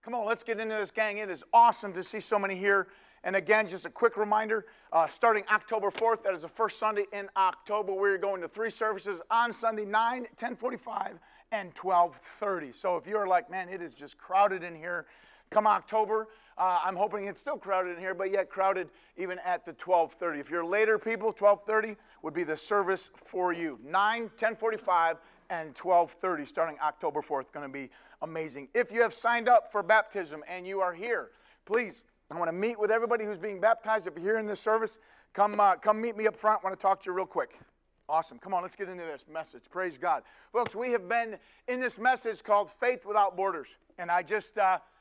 Come on, let's get into this, gang. It is awesome to see so many here. And again, just a quick reminder, starting October 4th, that is the first Sunday in October, we're going to 3 services on Sunday, 9, 10:45, and 12:30. So if you're like, man, it is just crowded in here, come October, I'm hoping it's still crowded in here, but yet crowded even at the 12:30. If you're later people, 12:30 would be the service for you. 9, 10:45, and 12:30 starting October 4th. Going to be amazing. If you have signed up for baptism and you are here, please, I want to meet with everybody who's being baptized. If you're here in this service, come meet me up front. I want to talk to you real quick. Awesome. Come on, let's get into this message. Praise God. Folks, we have been in this message called Faith Without Borders. And I just,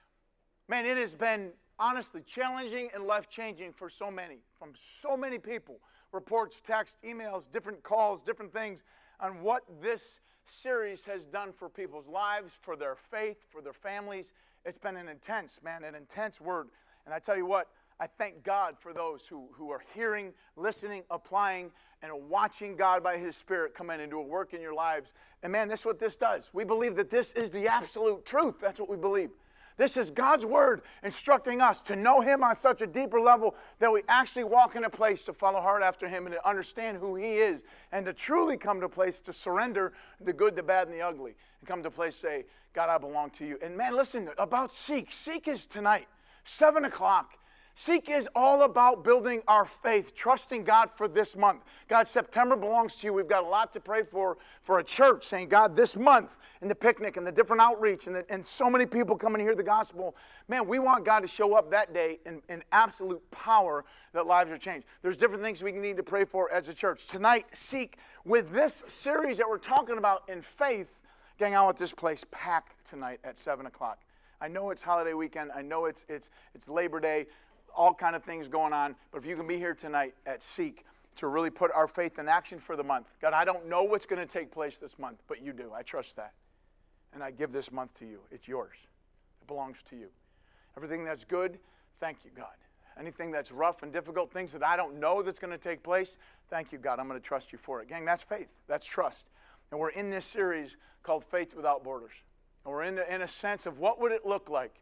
man, it has been honestly challenging and life-changing for so many, from so many people. Reports, texts, emails, different calls, different things on what this series has done for people's lives, for their faith, for their families. It's been an intense word. And I tell you what, I thank God for those who are hearing, listening, applying, and watching God by His Spirit come in and do a work in your lives. And man, this is what this does. We believe that this is the absolute truth. That's what we believe. This is God's Word instructing us to know Him on such a deeper level that we actually walk in a place to follow hard after Him and to understand who He is and to truly come to a place to surrender the good, the bad, and the ugly and come to a place to say, God, I belong to you. And man, listen, about Seek. Seek is tonight, 7 o'clock. Seek is all about building our faith, trusting God for this month. God, September belongs to you. We've got a lot to pray for a church, saying, God, this month, in the picnic and the different outreach and so many people coming to hear the gospel, man, we want God to show up that day in absolute power that lives are changed. There's different things we need to pray for as a church. Tonight, Seek, with this series that we're talking about in faith, gang, I want this place packed tonight at 7 o'clock. I know it's holiday weekend. I know it's Labor Day. All kind of things going on, but if you can be here tonight at Seek to really put our faith in action for the month. God, I don't know what's going to take place this month, but you do. I trust that. And I give this month to you. It's yours. It belongs to you. Everything that's good, thank you, God. Anything that's rough and difficult, things that I don't know that's going to take place, thank you, God. I'm going to trust you for it. Gang, that's faith. That's trust. And we're in this series called Faith Without Borders. And we're in a sense of what would it look like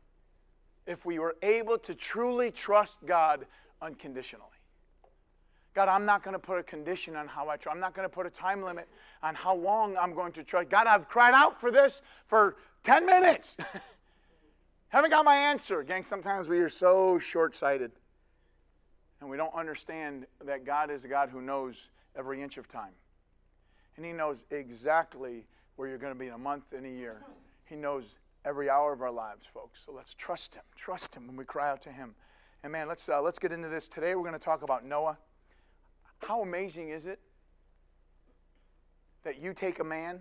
if we were able to truly trust God unconditionally. God, I'm not going to put a condition on how I trust. I'm not going to put a time limit on how long I'm going to trust. God, I've cried out for this for 10 minutes. Haven't got my answer. Gang, sometimes we are so short-sighted and we don't understand that God is a God who knows every inch of time. And He knows exactly where you're going to be in a month and a year. He knows every hour of our lives, folks. So let's trust Him. Trust Him when we cry out to Him. And man, let's get into this. Today we're going to talk about Noah. How amazing is it that you take a man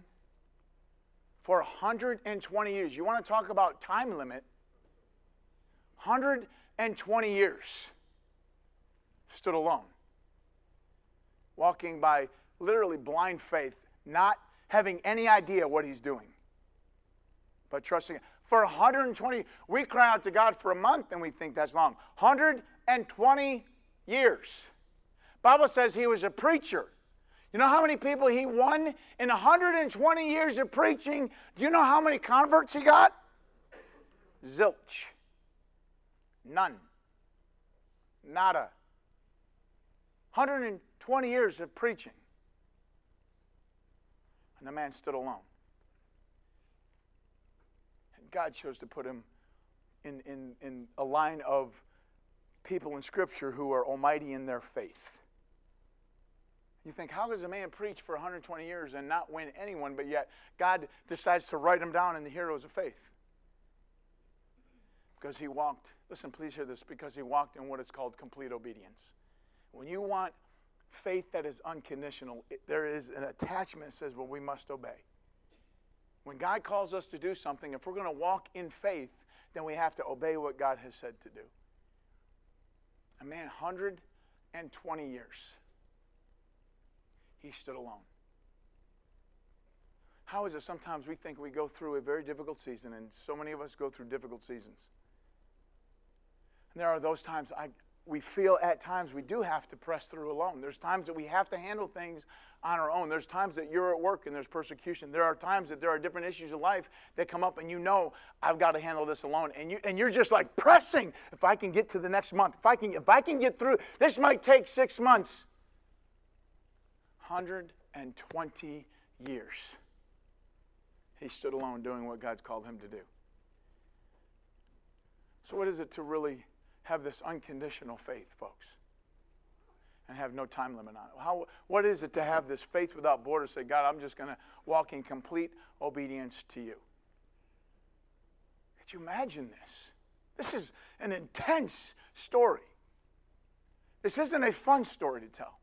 for 120 years. You want to talk about time limit? 120 years stood alone, walking by literally blind faith, not having any idea what he's doing. But trusting for 120, we cry out to God for a month and we think that's long. 120 years. Bible says he was a preacher. You know how many people he won in 120 years of preaching? Do you know how many converts he got? Zilch. None. Nada. 120 years of preaching. And the man stood alone. God chose to put him in a line of people in Scripture who are almighty in their faith. You think, how does a man preach for 120 years and not win anyone, but yet God decides to write him down in the heroes of faith? Because he walked, listen, please hear this, because he walked in what is called complete obedience. When you want faith that is unconditional, there is an attachment that says, well, we must obey. When God calls us to do something, if we're going to walk in faith, then we have to obey what God has said to do. A man, 120 years, he stood alone. How is it sometimes we think we go through a very difficult season, and so many of us go through difficult seasons. And there are those times we feel at times we do have to press through alone. There's times that we have to handle things on our own. There's times that you're at work and there's persecution. There are times that there are different issues in life that come up and you know, I've got to handle this alone. And you're just like pressing, if I can get to the next month, if I can get through, this might take 6 months. 120 years. He stood alone doing what God's called him to do. So what is it to really have this unconditional faith, folks? And have no time limit on it. What is it to have this faith without borders? Say, God, I'm just going to walk in complete obedience to you. Could you imagine this? This is an intense story. This isn't a fun story to tell.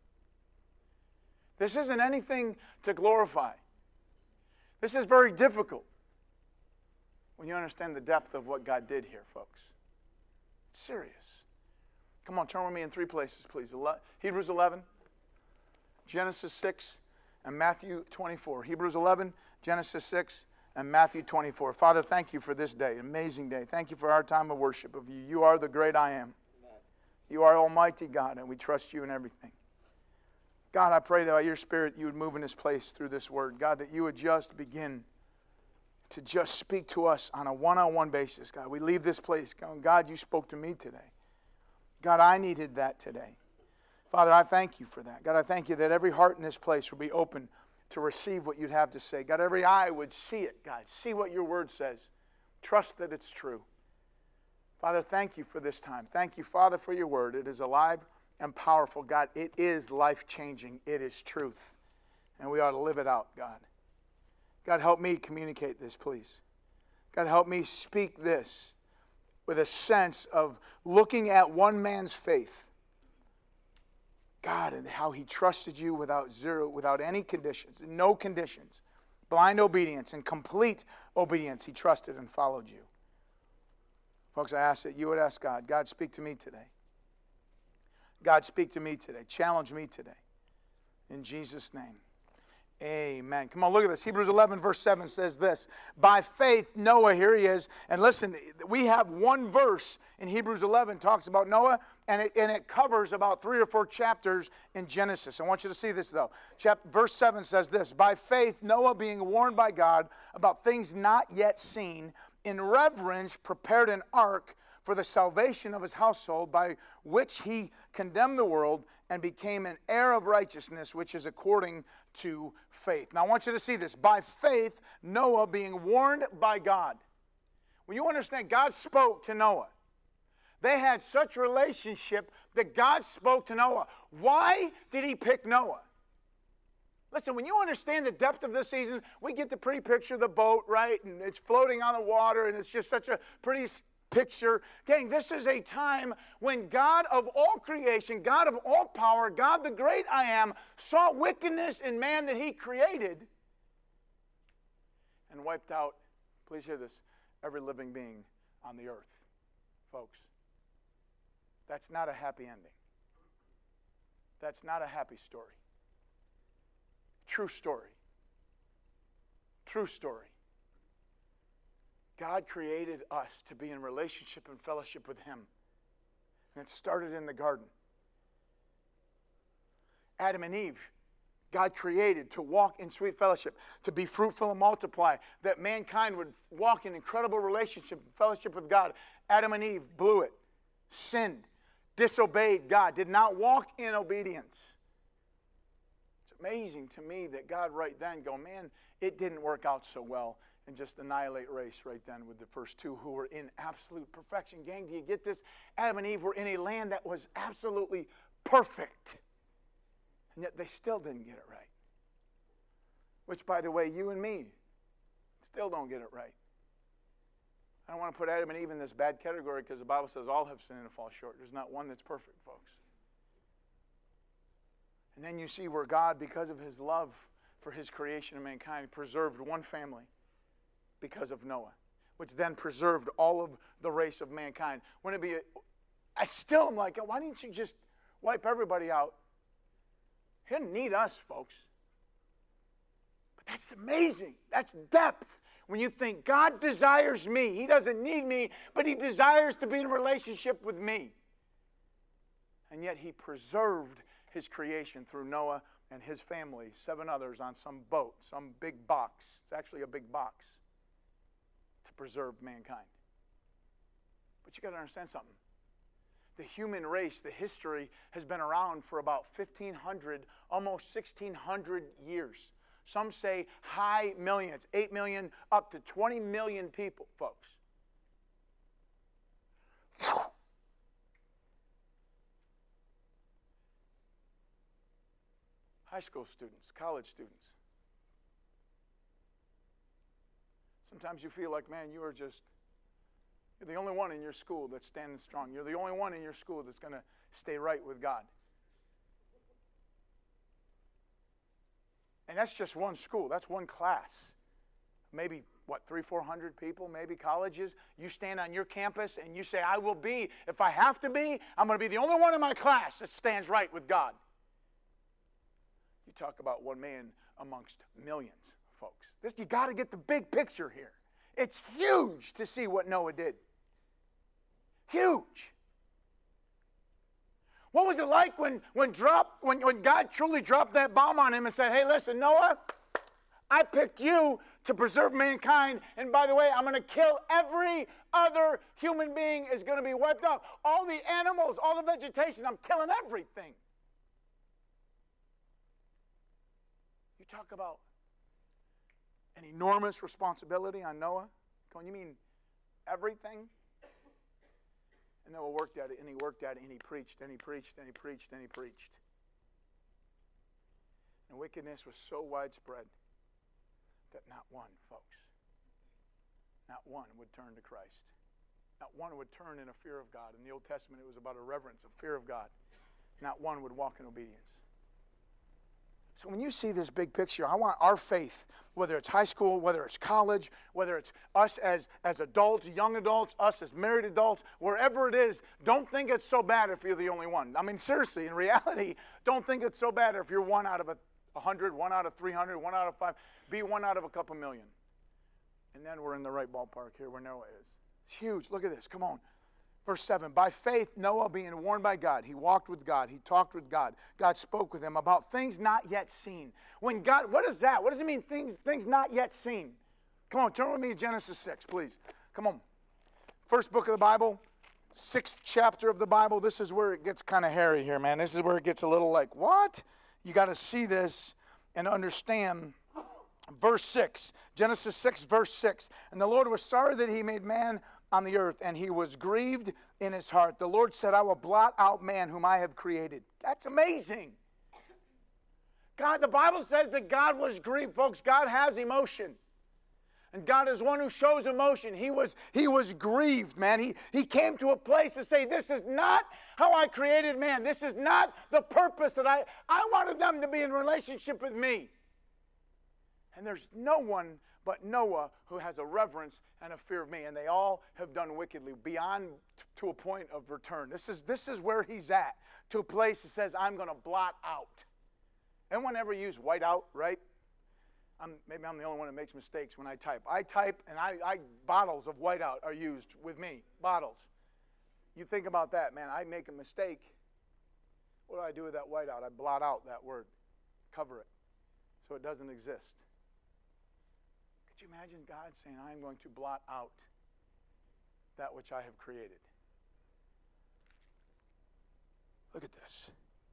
This isn't anything to glorify. This is very difficult when you understand the depth of what God did here, folks. It's serious. Come on, turn with me in 3 places, please. Hebrews 11, Genesis 6, and Matthew 24. Hebrews 11, Genesis 6, and Matthew 24. Father, thank you for this day, amazing day. Thank you for our time of worship of you. You are the great I am. You are Almighty God, and we trust you in everything. God, I pray that by your Spirit you would move in this place through this word. God, that you would just begin to just speak to us on a one-on-one basis. God, we leave this place going, God, you spoke to me today. God, I needed that today. Father, I thank you for that. God, I thank you that every heart in this place will be open to receive what you'd have to say. God, every eye would see it, God. See what your word says. Trust that it's true. Father, thank you for this time. Thank you, Father, for your word. It is alive and powerful, God. It is life-changing. It is truth. And we ought to live it out, God. God, help me communicate this, please. God, help me speak this with a sense of looking at one man's faith. God, and how he trusted you without any conditions, no conditions. Blind obedience and complete obedience. He trusted and followed you. Folks, I ask that you would ask God, God, speak to me today. God, speak to me today. Challenge me today. In Jesus' name. Amen. Come on, look at this. Hebrews 11, verse 7 says this. By faith, Noah, here he is. And listen, we have one verse in Hebrews 11 talks about Noah, and it covers about 3 or 4 chapters in Genesis. I want you to see this, though. Verse 7 says this. By faith, Noah, being warned by God about things not yet seen, in reverence prepared an ark for the salvation of his household, by which he condemned the world and became an heir of righteousness, which is according to faith. Now I want you to see this. By faith, Noah being warned by God. When you understand, God spoke to Noah. They had such relationship that God spoke to Noah. Why did he pick Noah? Listen, when you understand the depth of this season, we get the pretty picture of the boat, right? And it's floating on the water, and it's just such a pretty picture. Gang, this is a time when God of all creation, God of all power, God the great I am, saw wickedness in man that he created and wiped out, please hear this, every living being on the earth. Folks, that's not a happy ending. That's not a happy story. True story. True story. God created us to be in relationship and fellowship with him. And it started in the garden. Adam and Eve, God created to walk in sweet fellowship, to be fruitful and multiply, that mankind would walk in incredible relationship and fellowship with God. Adam and Eve blew it, sinned, disobeyed God, did not walk in obedience. It's amazing to me that God right then go, man, it didn't work out so well. And just annihilate race right then with the first two who were in absolute perfection. Gang, do you get this? Adam and Eve were in a land that was absolutely perfect. And yet they still didn't get it right. Which, by the way, you and me still don't get it right. I don't want to put Adam and Eve in this bad category because the Bible says all have sinned and fall short. There's not one that's perfect, folks. And then you see where God, because of his love for his creation of mankind, preserved one family. Because of Noah, which then preserved all of the race of mankind. Wouldn't it be, I still am like, why didn't you just wipe everybody out? He didn't need us, folks. But that's amazing. That's depth. When you think God desires me, he doesn't need me, but he desires to be in a relationship with me. And yet he preserved his creation through Noah and his family, 7 others on some boat, some big box. It's actually a big box to preserve mankind. But you got to understand something. The human race, the history, has been around for about 1,500, almost 1,600 years. Some say high millions, 8 million, up to 20 million people, folks. High school students, college students. Sometimes you feel like, man, you're the only one in your school that's standing strong. You're the only one in your school that's going to stay right with God. And that's just one school. That's one class. Maybe, 300-400 people, maybe colleges. You stand on your campus and you say, I will be, if I have to be, I'm going to be the only one in my class that stands right with God. You talk about one man amongst millions, folks. You got to get the big picture here. It's huge to see what Noah did. Huge. What was it like when God truly dropped that bomb on him and said, hey, listen, Noah, I picked you to preserve mankind, and by the way, I'm going to kill every other human being is going to be wiped out. All the animals, all the vegetation, I'm killing everything. You talk about an enormous responsibility on Noah. You mean everything? And Noah worked at it, and he worked at it, and he preached, and he preached, and he preached, and he preached. And wickedness was so widespread that not one, folks, not one would turn to Christ. Not one would turn in a fear of God. In the Old Testament, it was about a reverence, a fear of God. Not one would walk in obedience. So when you see this big picture, I want our faith, whether it's high school, whether it's college, whether it's us as adults, young adults, us as married adults, wherever it is, don't think it's so bad if you're the only one. I mean, seriously, in reality, don't think it's so bad if you're 1 out of 100, 1 out of 300, 1 out of 5. Be 1 out of a couple million. And then we're in the right ballpark here where Noah is. It's huge. Look at this. Come on. Verse 7, by faith, Noah being warned by God, he walked with God, he talked with God. God spoke with him about things not yet seen. When God, what is that? What does it mean, things not yet seen? Come on, turn with me to Genesis 6, please. Come on. First book of the Bible, 6th chapter of the Bible. This is where it gets kind of hairy here, man. This is where it gets a little like, what? You got to see this and understand. Verse 6, Genesis 6, verse 6. And the Lord was sorry that he made man on the earth, and he was grieved in his heart. The Lord said, I will blot out man whom I have created. That's amazing. God, the Bible says that God was grieved. Folks, God has emotion. And God is one who shows emotion. He was grieved, man. He came to a place to say, this is not how I created man. This is not the purpose that I wanted them to be in relationship with me. And there's no one but Noah who has a reverence and a fear of me. And they all have done wickedly beyond to a point of return. This is where he's at, to a place that says, I'm going to blot out. Anyone ever use whiteout, right? Maybe I'm the only one that makes mistakes when I type. I type, and bottles of whiteout are used with me. Bottles. You think about that, man. I make a mistake. What do I do with that whiteout? I blot out that word. Cover it so it doesn't exist. Could you imagine God saying, I am going to blot out that which I have created? Look at this.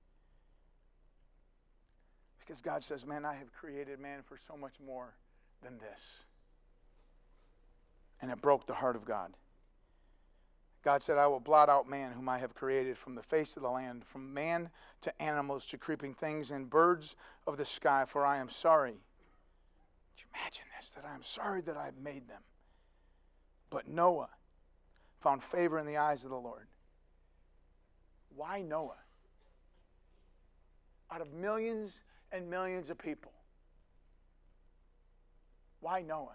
Because God says, man, I have created man for so much more than this. And it broke the heart of God. God said, I will blot out man whom I have created from the face of the land, from man to animals to creeping things and birds of the sky, for I am sorry. Could you imagine this? That I am sorry that I have made them. But Noah found favor in the eyes of the Lord. Why Noah? Out of millions and millions of people. Why Noah?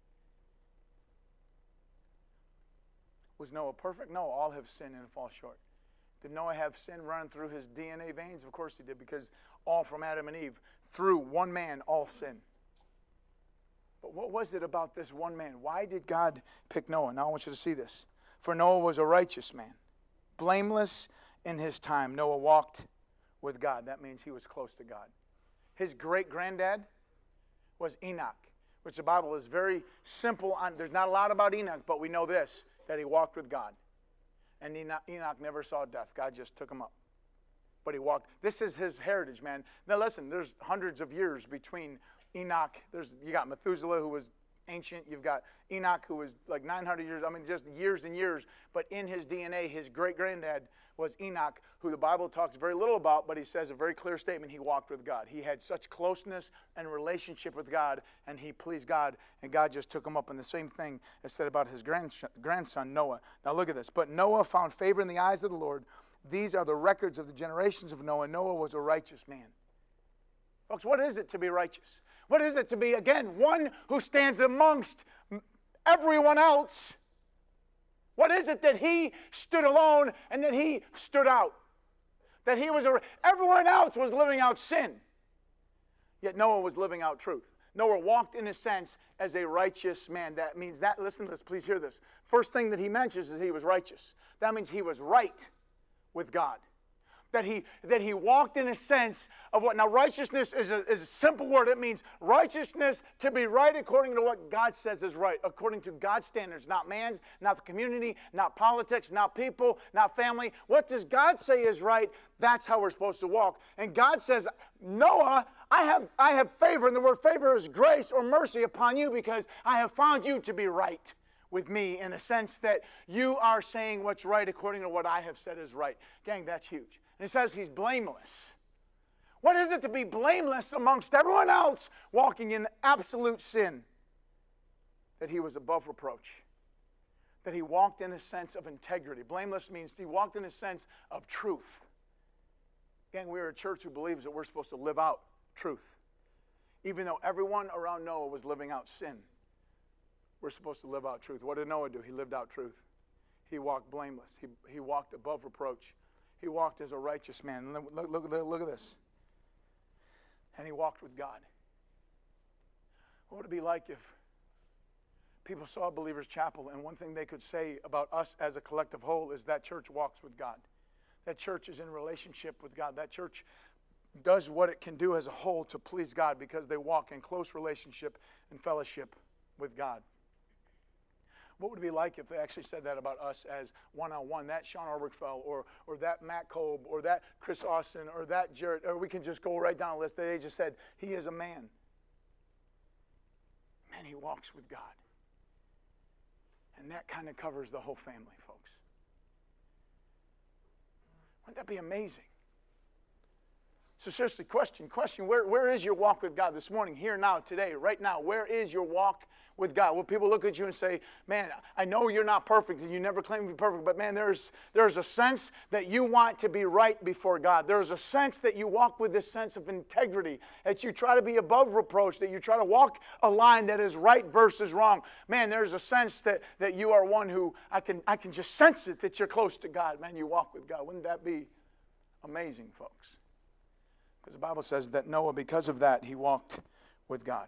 Was Noah perfect? No, all have sinned and fall short. Did Noah have sin running through his DNA veins? Of course he did, because all from Adam and Eve, through one man, all sin. But what was it about this one man? Why did God pick Noah? Now I want you to see this. For Noah was a righteous man, blameless in his time. Noah walked with God. That means he was close to God. His great-granddad was Enoch, which the Bible is very simple on. There's not a lot about Enoch, but we know this, that he walked with God. And Enoch never saw death. God just took him up. But he walked. This is his heritage, man. Now listen, there's hundreds of years between Enoch. You got Methuselah, who was ancient. You've got Enoch, who was like 900 years. I mean, just years and years. But in his DNA, his great-granddad was Enoch, who the Bible talks very little about, but he says a very clear statement. He walked with God. He had such closeness and relationship with God, and he pleased God, and God just took him up. And the same thing is said about his grandson, Noah. Now look at this. But Noah found favor in the eyes of the Lord. These are the records of the generations of Noah. Noah was a righteous man. Folks, what is it to be righteous? What is it to be, again, one who stands amongst everyone else? What is it that he stood alone and that he stood out? That he was everyone else was living out sin. Yet Noah was living out truth. Noah walked in a sense as a righteous man. That means that, listen to this, please hear this. First thing that he mentions is he was righteous. That means he was right with God. That he walked in a sense of what, now righteousness is a simple word. It means righteousness to be right according to what God says is right, according to God's standards, not man's, not the community, not politics, not people, not family. What does God say is right? That's how we're supposed to walk. And God says, Noah, I have favor, and the word favor is grace or mercy upon you because I have found you to be right with me in a sense that you are saying what's right according to what I have said is right. Gang, that's huge. And it says he's blameless. What is it to be blameless amongst everyone else walking in absolute sin? That he was above reproach. That he walked in a sense of integrity. Blameless means he walked in a sense of truth. Gang, we're a church who believes that we're supposed to live out truth. Even though everyone around Noah was living out sin, we're supposed to live out truth. What did Noah do? He lived out truth. He walked blameless. He walked above reproach. He walked as a righteous man. Look at this. And he walked with God. What would it be like if people saw Believers Chapel and one thing they could say about us as a collective whole is that church walks with God. That church is in relationship with God. That church does what it can do as a whole to please God because they walk in close relationship and fellowship with God. What would it be like if they actually said that about us as one-on-one? That Sean Obergefell or that Matt Kolb or that Chris Austin or that Jared, or we can just go right down the list. They just said, he is a man. Man, he walks with God. And that kind of covers the whole family, folks. Wouldn't that be amazing? So seriously, question, where is your walk with God this morning, here, now, today, right now? Where is your walk with God? Will people look at you and say, man, I know you're not perfect and you never claim to be perfect, but man, there's a sense that you want to be right before God. There's a sense that you walk with this sense of integrity, that you try to be above reproach, that you try to walk a line that is right versus wrong. Man, there's a sense that you are one who, I can just sense it, that you're close to God. Man, you walk with God. Wouldn't that be amazing, folks? Because the Bible says that Noah, because of that, he walked with God.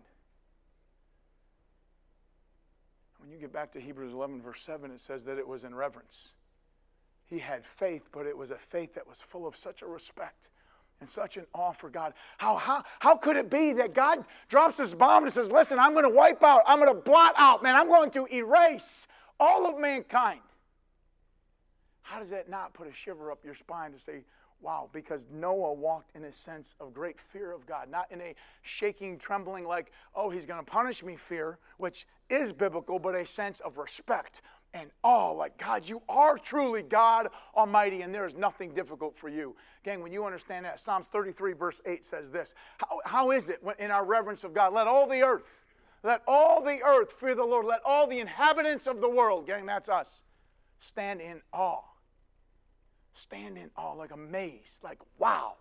When you get back to Hebrews 11, verse 7, it says that it was in reverence. He had faith, but it was a faith that was full of such a respect and such an awe for God. How could it be that God drops this bomb and says, listen, I'm going to wipe out, I'm going to blot out, man, I'm going to erase all of mankind? How does that not put a shiver up your spine to say, wow, because Noah walked in a sense of great fear of God, not in a shaking, trembling like, oh, he's going to punish me fear, which is biblical, but a sense of respect and awe, like, God, you are truly God Almighty, and there is nothing difficult for you. Gang, when you understand that, Psalms 33, verse 8 says this. How is it when in our reverence of God, let all the earth fear the Lord, let all the inhabitants of the world, gang, that's us, stand in awe. Stand in awe, like amazed, like wow.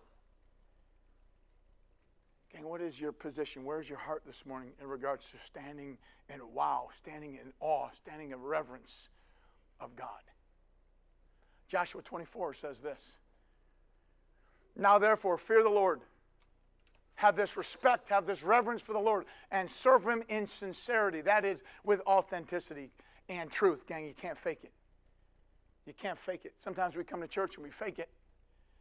Gang, what is your position? Where's your heart this morning in regards to standing in wow, standing in awe, standing in reverence of God? Joshua 24 says this. Now therefore, fear the Lord. Have this respect, have this reverence for the Lord, and serve Him in sincerity. That is, with authenticity and truth. Gang, you can't fake it. You can't fake it. Sometimes we come to church and we fake it.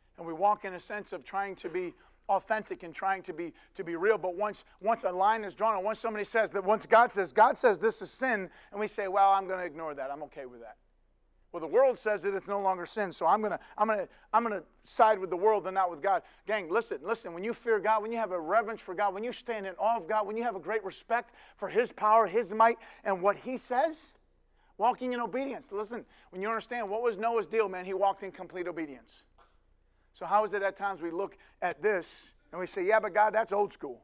And we walk in a sense of trying to be authentic and trying to be real. But once a line is drawn, and once somebody says that, once God says this is sin, and we say, well, I'm going to ignore that. I'm okay with that. Well, the world says that it's no longer sin, so I'm gonna side with the world and not with God. Gang, listen. When you fear God, when you have a reverence for God, when you stand in awe of God, when you have a great respect for His power, His might, and what He says, walking in obedience. Listen, when you understand what was Noah's deal, man, he walked in complete obedience. So how is it at times we look at this and we say, yeah, but God, that's old school.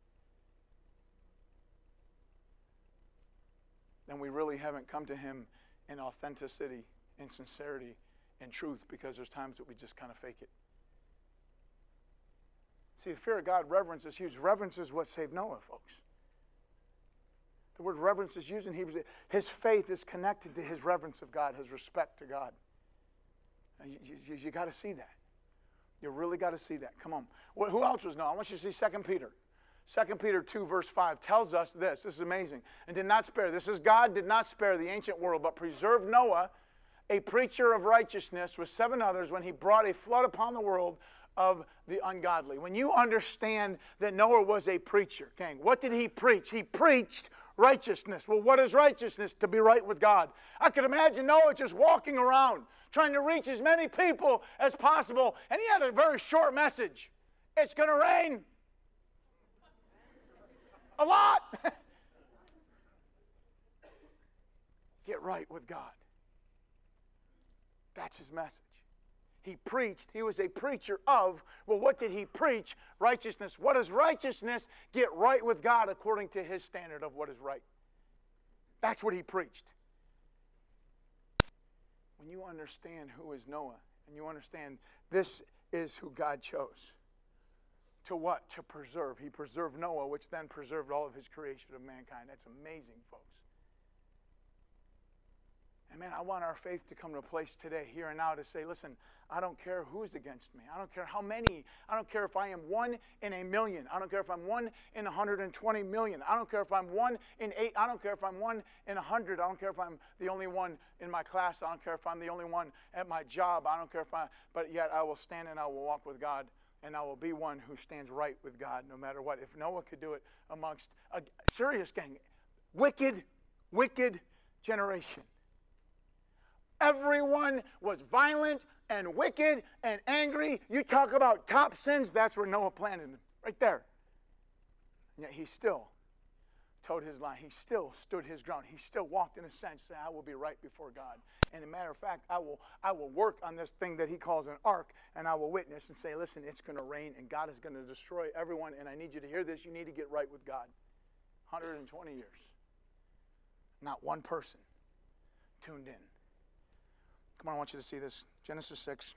Then we really haven't come to Him in authenticity, in sincerity, in truth, because there's times that we just kind of fake it. See, the fear of God, reverence is huge. Reverence is what saved Noah, folks. The word reverence is used in Hebrews. His faith is connected to his reverence of God, his respect to God. You got to see that. You really got to see that. Come on. Who else was Noah? I want you to see 2 Peter. 2 Peter 2 verse 5 tells us this. This is amazing. And did not spare. This is God did not spare the ancient world, but preserved Noah, a preacher of righteousness, with 7 others when he brought a flood upon the world of the ungodly. When you understand that Noah was a preacher, gang, what did he preach? He preached righteousness. Well, what is righteousness? To be right with God. I could imagine Noah just walking around trying to reach as many people as possible, and he had a very short message. It's going to rain. A lot. Get right with God. That's his message. He preached. He was a preacher of, well, what did he preach? Righteousness. What is righteousness? Get right with God according to his standard of what is right. That's what he preached. When you understand who is Noah, and you understand this is who God chose. To what? To preserve. He preserved Noah, which then preserved all of his creation of mankind. That's amazing, folks. And man, I want our faith to come to a place today, here and now, to say, listen, I don't care who's against me. I don't care how many. I don't care if I am 1 in a million. I don't care if I'm 1 in 120 million. I don't care if I'm 1 in 8. I don't care if I'm 1 in 100. I don't care if I'm the only one in my class. I don't care if I'm the only one at my job. I don't care if but yet I will stand and I will walk with God. And I will be one who stands right with God no matter what. If Noah could do it amongst a serious gang, wicked generation. Everyone was violent and wicked and angry. You talk about top sins, that's where Noah planted them, right there. And yet he still towed his line. He still stood his ground. He still walked in a sense that I will be right before God. And as a matter of fact, I will work on this thing that he calls an ark, and I will witness and say, listen, it's going to rain, and God is going to destroy everyone, and I need you to hear this. You need to get right with God. 120 years. Not one person tuned in. Come on, I want you to see this. Genesis 6.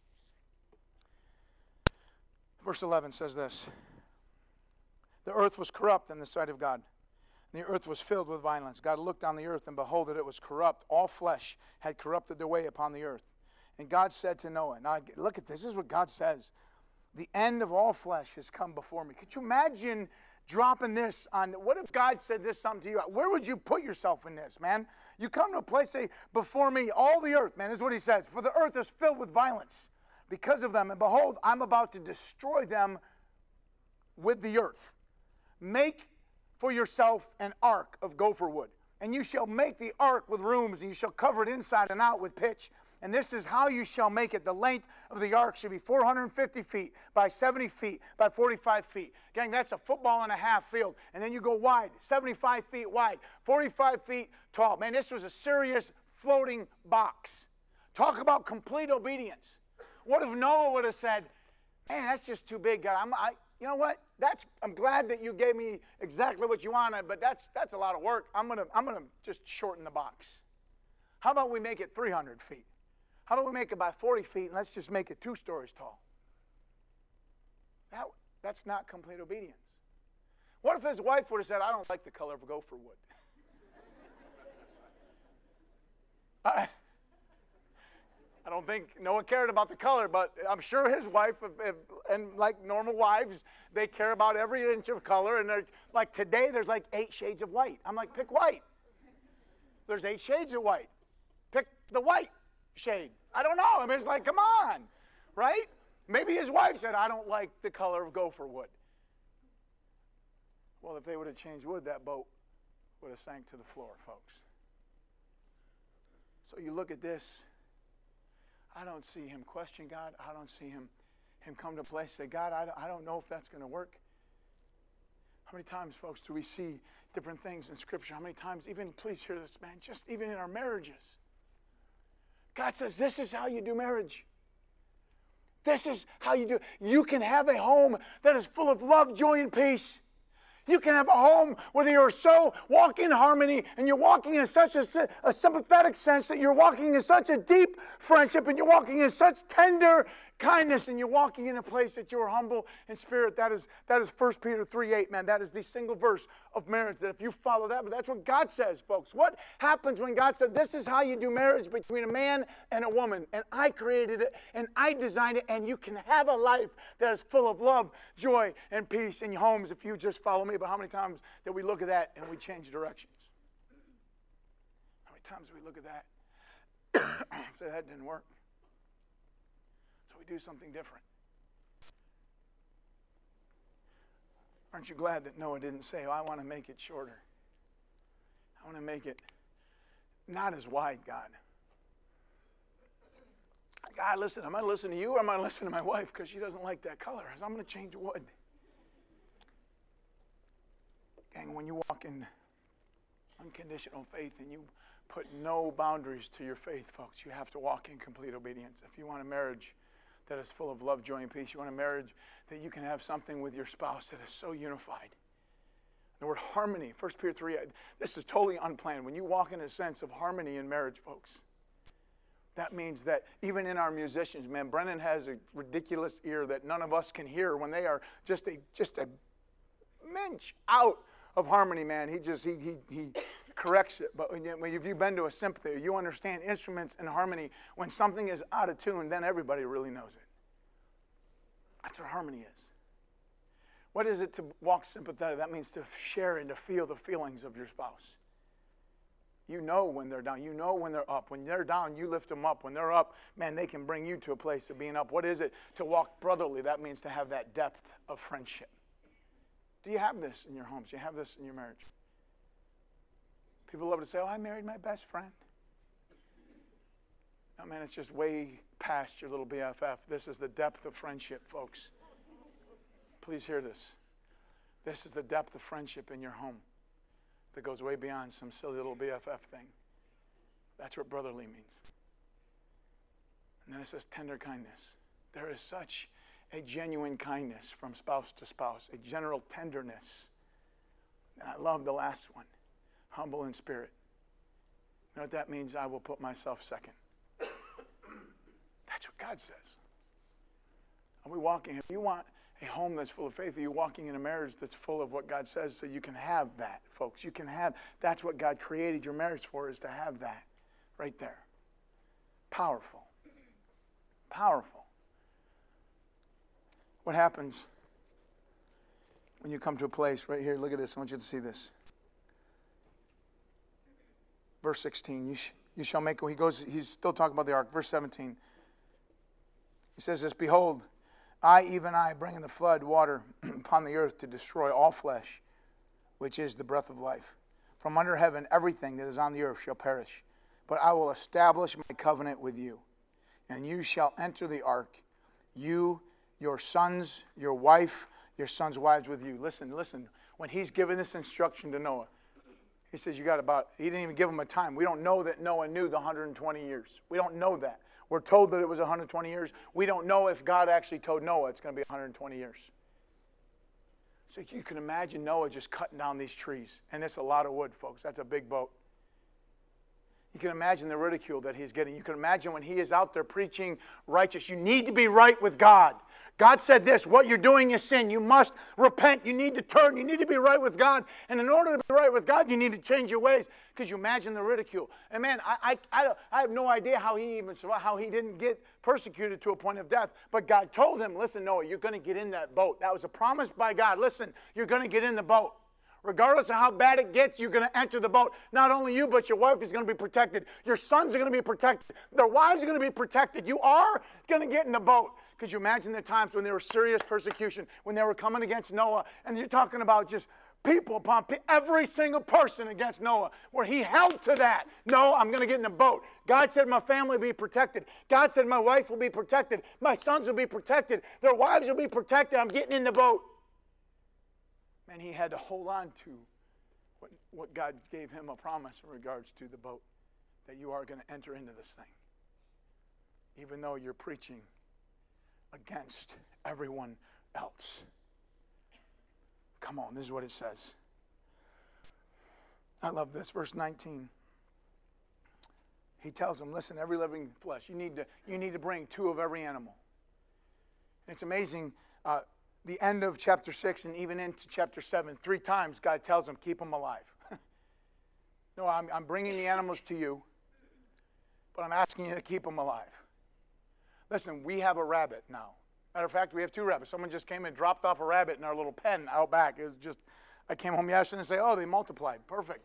Verse 11 says this. The earth was corrupt in the sight of God. The earth was filled with violence. God looked on the earth, and behold, that it was corrupt. All flesh had corrupted their way upon the earth. And God said to Noah, now look at this. This is what God says. The end of all flesh has come before me. Could you imagine dropping this on, what if God said this something to you? Where would you put yourself in this, man? You come to a place, say, before me, all the earth, man, is what he says. For the earth is filled with violence because of them. And behold, I'm about to destroy them with the earth. Make for yourself an ark of gopher wood. And you shall make the ark with rooms, and you shall cover it inside and out with pitch. And this is how you shall make it. The length of the ark should be 450 feet by 70 feet by 45 feet. Gang, that's a football and a half field. And then you go wide, 75 feet wide, 45 feet tall. Man, this was a serious floating box. Talk about complete obedience. What if Noah would have said, man, that's just too big, God. You know what? I'm glad that you gave me exactly what you wanted, but that's a lot of work. I'm gonna just shorten the box. How about we make it 300 feet? How about we make it by 40 feet and let's just make it 2 stories tall? That's not complete obedience. What if his wife would have said, I don't like the color of gopher wood? I don't think Noah cared about the color, but I'm sure his wife, and like normal wives, they care about every inch of color. And like today, there's like 8 shades of white. I'm like, pick white. There's 8 shades of white. Pick the white shade. I don't know. I mean, it's like, come on, right? Maybe his wife said, I don't like the color of gopher wood. Well, if they would have changed wood, that boat would have sank to the floor, folks. So you look at this. I don't see him question God. I don't see him come to a place and say, God, I don't know if that's going to work. How many times, folks, do we see different things in Scripture? How many times, even, please hear this, man, just even in our marriages. God says, this is how you do marriage. This is how you do it. You can have a home that is full of love, joy, and peace. You can have a home where you're so walking in harmony and you're walking in such a sympathetic sense that you're walking in such a deep friendship and you're walking in such tender kindness and you're walking in a place that you're humble in spirit. That is 1 Peter 3:8, man. That is the single verse of marriage that if you follow that, but that's what God says, folks. What happens when God said, this is how you do marriage between a man and a woman, and I created it and I designed it, and you can have a life that is full of love, joy, and peace in your homes if you just follow me. But how many times did we look at that and we change directions? How many times did we look at that? Say that didn't work. We do something different. Aren't you glad that Noah didn't say, I want to make it shorter. I want to make it not as wide, God. God, listen, am I listening to you or am I listening to my wife because she doesn't like that color? I'm going to change wood. Gang, when you walk in unconditional faith and you put no boundaries to your faith, folks, you have to walk in complete obedience. If you want a marriage that is full of love, joy, and peace. You want a marriage that you can have something with your spouse that is so unified. The word harmony, 1 Peter 3, this is totally unplanned. When you walk in a sense of harmony in marriage, folks, that means that even in our musicians, man, Brennan has a ridiculous ear that none of us can hear when they are just a minch out of harmony, man. He corrects it. But if you've been to a symphony, you understand instruments and harmony. When something is out of tune, then everybody really knows it. That's what harmony is. What is it to walk sympathetic? That means to share and to feel the feelings of your spouse. You know when they're down. You know when they're up. When they're down, you lift them up. When they're up, man, they can bring you to a place of being up. What is it to walk brotherly? That means to have that depth of friendship. Do you have this in your homes? Do you have this in your marriage? People love to say, I married my best friend. No, man, it's just way past your little BFF. This is the depth of friendship, folks. Please hear this. This is the depth of friendship in your home that goes way beyond some silly little BFF thing. That's what brotherly means. And then it says tender kindness. There is such a genuine kindness from spouse to spouse, a general tenderness. And I love the last one. Humble in spirit. You know what that means? I will put myself second. That's what God says. Are we walking? If you want a home that's full of faith, are you walking in a marriage that's full of what God says so you can have that, folks? You can have, that's what God created your marriage for, is to have that right there. Powerful. Powerful. What happens when you come to a place right here? Look at this. I want you to see this. Verse 16, you shall make, he's still talking about the ark. Verse 17, he says this, behold, I, even I, bring in the flood water upon the earth to destroy all flesh, which is the breath of life. From under heaven, everything that is on the earth shall perish. But I will establish my covenant with you, and you shall enter the ark, you, your sons, your wife, your sons' wives with you. Listen, when he's given this instruction to Noah, he says, he didn't even give him a time. We don't know that Noah knew the 120 years. We don't know that. We're told that it was 120 years. We don't know if God actually told Noah it's going to be 120 years. So you can imagine Noah just cutting down these trees. And that's a lot of wood, folks. That's a big boat. You can imagine the ridicule that he's getting. You can imagine when he is out there preaching righteous. You need to be right with God. God said this, what you're doing is sin. You must repent. You need to turn. You need to be right with God. And in order to be right with God, you need to change your ways. Because you imagine the ridicule. And man, I have no idea how he didn't get persecuted to a point of death. But God told him, listen, Noah, you're going to get in that boat. That was a promise by God. Listen, you're going to get in the boat. Regardless of how bad it gets, you're going to enter the boat. Not only you, but your wife is going to be protected. Your sons are going to be protected. Their wives are going to be protected. You are going to get in the boat. Because you imagine the times when there was serious persecution, when they were coming against Noah, and you're talking about just people upon every single person against Noah, where he held to that. No, I'm going to get in the boat. God said my family will be protected. God said my wife will be protected. My sons will be protected. Their wives will be protected. I'm getting in the boat. Man, he had to hold on to what God gave him a promise in regards to the boat, that you are going to enter into this thing, even though you're preaching against everyone else. Come on, this is what it says. I love this, verse 19. He tells them, listen, every living flesh, you need to bring 2 of every animal. And it's amazing, the end of chapter 6 and even into chapter 7, 3 times God tells them, keep them alive. No, I'm bringing the animals to you, but I'm asking you to keep them alive. Listen, we have a rabbit now. Matter of fact, we have 2 rabbits. Someone just came and dropped off a rabbit in our little pen out back. It was just, I came home yesterday and say, oh, they multiplied. Perfect.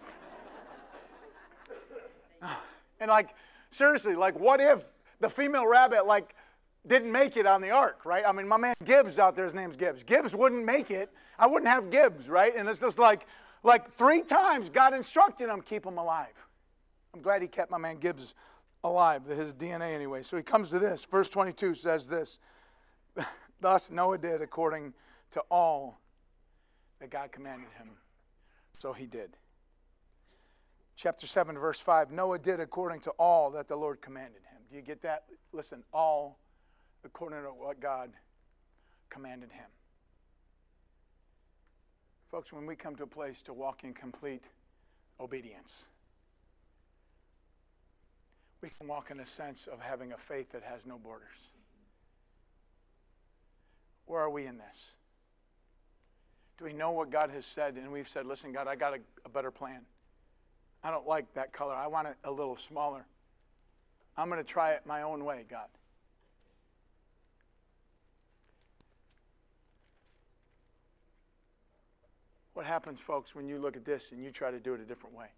And like, seriously, like what if the female rabbit didn't make it on the ark, right? I mean, my man Gibbs out there, his name's Gibbs. Gibbs wouldn't make it. I wouldn't have Gibbs, right? And it's just like 3 times God instructed him, keep him alive. I'm glad he kept my man Gibbs alive, his DNA anyway. So he comes to this. Verse 22 says this. Thus Noah did according to all that God commanded him. So he did. Chapter 7, verse 5. Noah did according to all that the Lord commanded him. Do you get that? Listen, all according to what God commanded him. Folks, when we come to a place to walk in complete obedience, we can walk in a sense of having a faith that has no borders. Where are we in this? Do we know what God has said? And we've said, listen, God, I got a better plan. I don't like that color. I want it a little smaller. I'm going to try it my own way, God. What happens, folks, when you look at this and you try to do it a different way?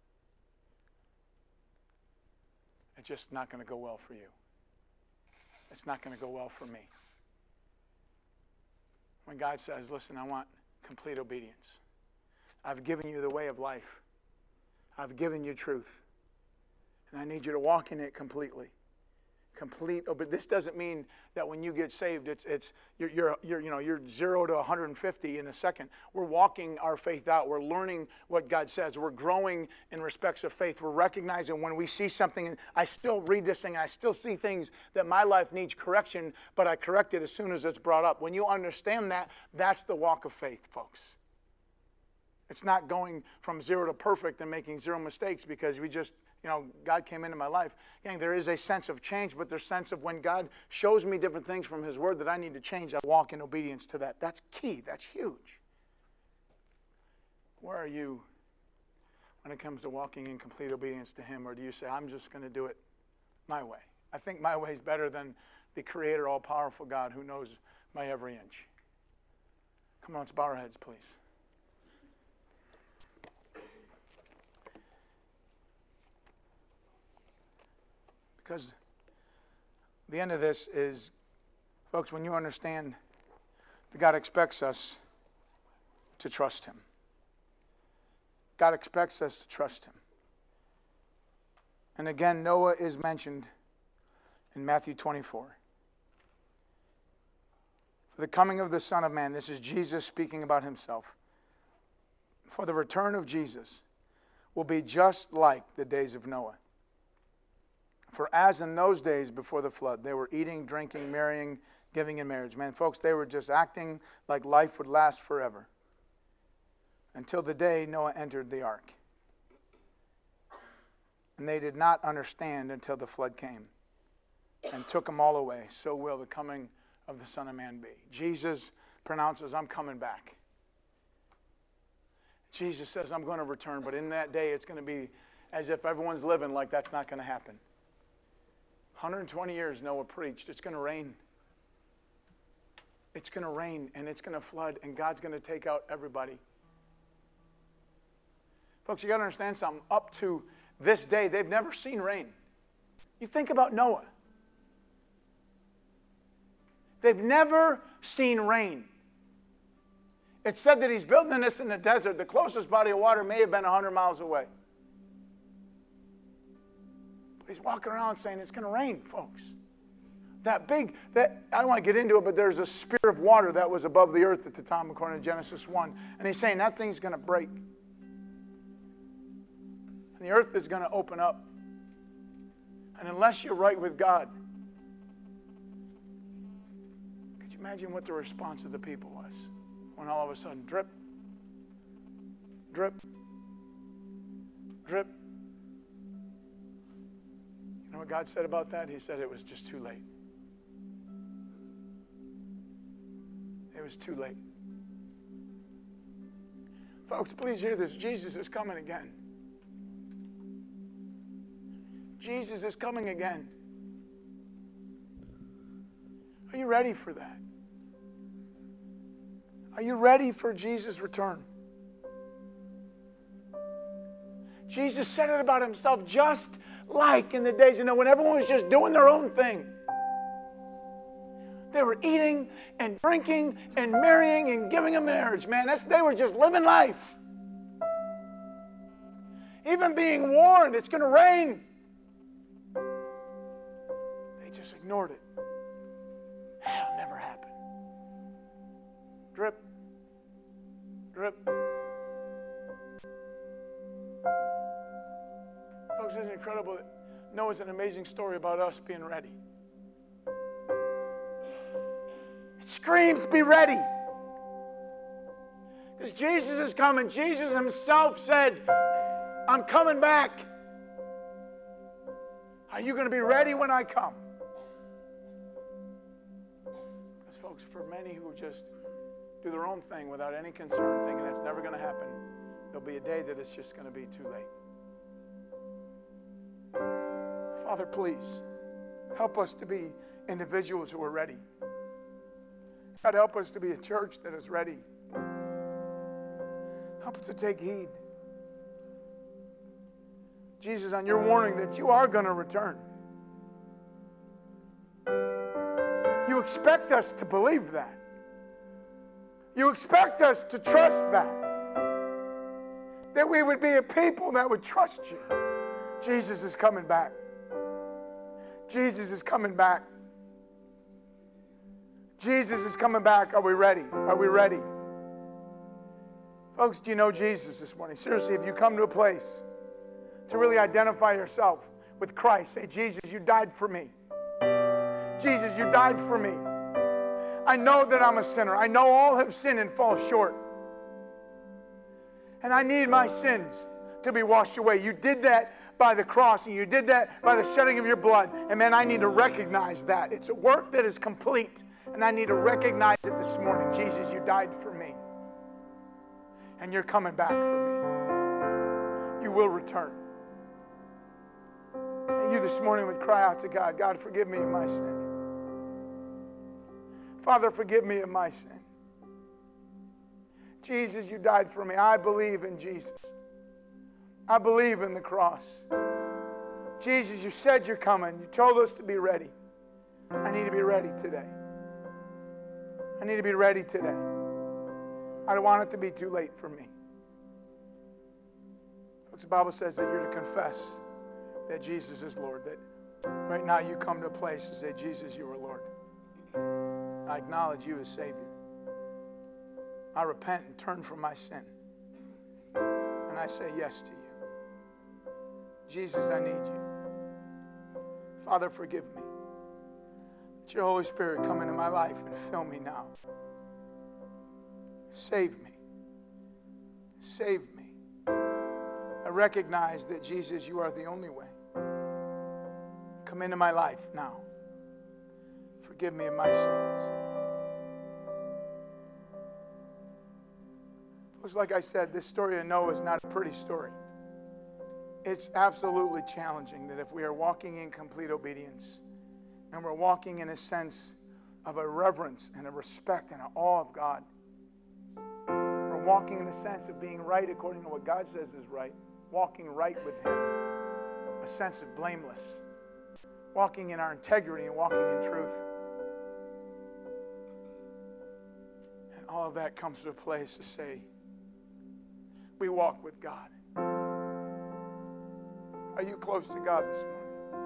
It's just not going to go well for you. It's not going to go well for me. When God says, listen, I want complete obedience. I've given you the way of life. I've given you truth. And I need you to walk in it completely. But this doesn't mean that when you get saved, you're 0 to 150 in a second. We're walking our faith out. We're learning what God says. We're growing in respects of faith. We're recognizing when we see something, and I still read this thing, I still see things that my life needs correction, but I correct it as soon as it's brought up. When you understand that, that's the walk of faith, folks. It's not going from 0 to perfect and making 0 mistakes because we just, God came into my life. Gang, there is a sense of change, but there's a sense of when God shows me different things from His Word that I need to change, I walk in obedience to that. That's key. That's huge. Where are you when it comes to walking in complete obedience to Him? Or do you say, I'm just going to do it my way? I think my way is better than the Creator, all-powerful God who knows my every inch. Come on, let's bow our heads, please. Because the end of this is, folks, when you understand that God expects us to trust Him. God expects us to trust Him. And again, Noah is mentioned in Matthew 24. For the coming of the Son of Man, this is Jesus speaking about Himself. For the return of Jesus will be just like the days of Noah. For as in those days before the flood, they were eating, drinking, marrying, giving in marriage. Man, folks, they were just acting like life would last forever. Until the day Noah entered the ark. And they did not understand until the flood came and took them all away. So will the coming of the Son of Man be. Jesus pronounces, I'm coming back. Jesus says, I'm going to return. But in that day, it's going to be as if everyone's living like that's not going to happen. 120 years Noah preached, it's going to rain. It's going to rain and it's going to flood and God's going to take out everybody. Folks, you got to understand something. Up to this day, they've never seen rain. You think about Noah. They've never seen rain. It's said that he's building this in the desert. The closest body of water may have been 100 miles away. But he's walking around saying it's going to rain, folks. I don't want to get into it, but there's a spear of water that was above the earth at the time, according to Genesis 1. And he's saying that thing's going to break. And the earth is going to open up. And unless you're right with God, could you imagine what the response of the people was? When all of a sudden, drip, drip, drip. You know what God said about that? He said it was just too late. It was too late. Folks, please hear this. Jesus is coming again. Jesus is coming again. Are you ready for that? Are you ready for Jesus' return? Jesus said it about himself just like in the days, when everyone was just doing their own thing. They were eating and drinking and marrying and giving a marriage, man. They were just living life. Even being warned it's going to rain. They just ignored it. That'll never happen. Drip, drip. Folks, isn't it incredible that Noah's an amazing story about us being ready? It screams, be ready. Because Jesus is coming. Jesus himself said, I'm coming back. Are you going to be ready when I come? Because folks, for many who just do their own thing without any concern, thinking that's never going to happen, there'll be a day that it's just going to be too late. Father, please, help us to be individuals who are ready. God, help us to be a church that is ready. Help us to take heed. Jesus, on your warning that you are going to return, you expect us to believe that. You expect us to trust that. That we would be a people that would trust you. Jesus is coming back. Jesus is coming back. Jesus is coming back. Are we ready? Are we ready? Folks, do you know Jesus this morning? Seriously, if you come to a place to really identify yourself with Christ, say, Jesus, you died for me. Jesus, you died for me. I know that I'm a sinner. I know all have sinned and fall short. And I need my sins to be washed away. You did that by the cross, and you did that by the shedding of your blood. And man, I need to recognize that. It's a work that is complete, and I need to recognize it this morning. Jesus, you died for me. And you're coming back for me. You will return. And you this morning would cry out to God, God, forgive me of my sin. Father, forgive me of my sin. Jesus, you died for me. I believe in Jesus. I believe in the cross. Jesus, you said you're coming. You told us to be ready. I need to be ready today. I need to be ready today. I don't want it to be too late for me. Folks, the Bible says that you're to confess that Jesus is Lord. That right now you come to a place and say, Jesus, you are Lord. I acknowledge you as Savior. I repent and turn from my sin. And I say yes to you. Jesus, I need you. Father, forgive me. Let your Holy Spirit come into my life and fill me now. Save me. Save me. I recognize that, Jesus, you are the only way. Come into my life now. Forgive me of my sins. Folks, like I said, this story of Noah is not a pretty story. It's absolutely challenging that if we are walking in complete obedience and we're walking in a sense of a reverence and a respect and an awe of God, for walking in the sense of being right according to what God says is right, walking right with Him, a sense of blameless, walking in our integrity and walking in truth. And all of that comes to a place to say, we walk with God. Are you close to God this morning?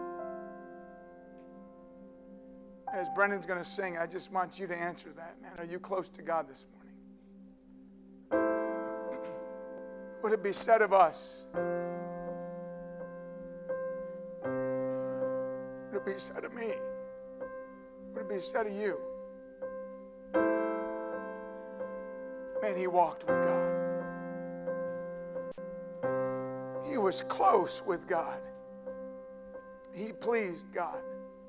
As Brendan's going to sing, I just want you to answer that, man. Are you close to God this morning? Would it be said of us? Would it be said of me? Would it be said of you? Man, he walked with God. He was close with God. He pleased God.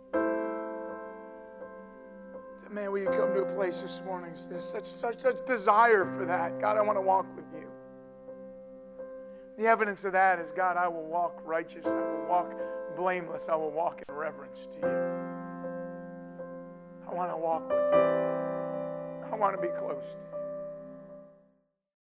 Man, will you come to a place this morning? There's such desire for that. God, I want to walk with you. The evidence of that is, God, I will walk righteous. I will walk blameless. I will walk in reverence to you. I want to walk with you. I want to be close to you.